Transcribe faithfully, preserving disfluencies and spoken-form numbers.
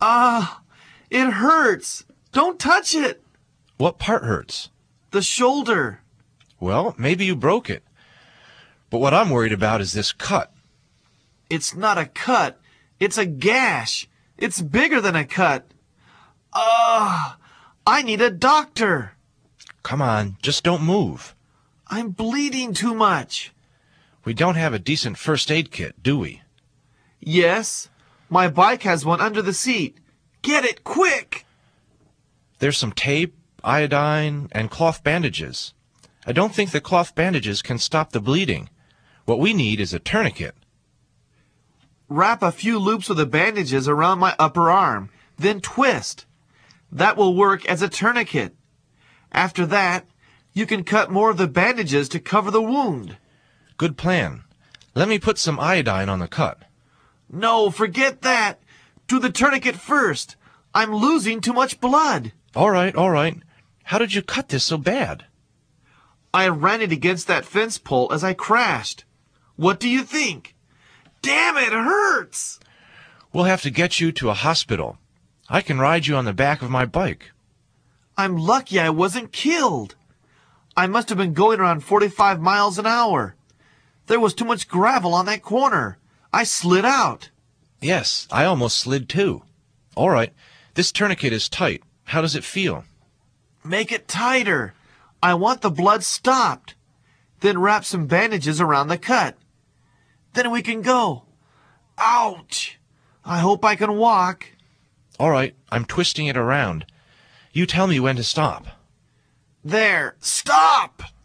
Ah, it hurts. Don't touch it. What part hurts? The shoulder. Well, maybe you broke it. But what I'm worried about is this cut. It's not a cut. It's a gash. It's bigger than a cut. Ah, I need a doctor. Come on, just don't move. I'm bleeding too much. We don't have a decent first aid kit, do we? Yes, my bike has one under the seat. Get it quick. There's some tape, iodine, and cloth bandages. I don't think the cloth bandages can stop the bleeding. What we need is a tourniquet. Wrap a few loops of the bandages around my upper arm, then twist. That will work as a tourniquet. After that, you can cut more of the bandages to cover the wound. Good plan. Let me put some iodine on the cut. No, forget that. Do the tourniquet first. I'm losing too much blood. All right, all right. How did you cut this so bad? I ran it against that fence pole as I crashed. What do you think? Damn, it hurts! We'll have to get you to a hospital. I can ride you on the back of my bike. I'm lucky I wasn't killed. I must have been going around forty-five miles an hour. There was too much gravel on that corner. I slid out. Yes, I almost slid too. All right, this tourniquet is tight. How does it feel? Make it tighter. I want the blood stopped. Then wrap some bandages around the cut. Then we can go. Ouch! I hope I can walk. All right, I'm twisting it around. You tell me when to stop. There. Stop!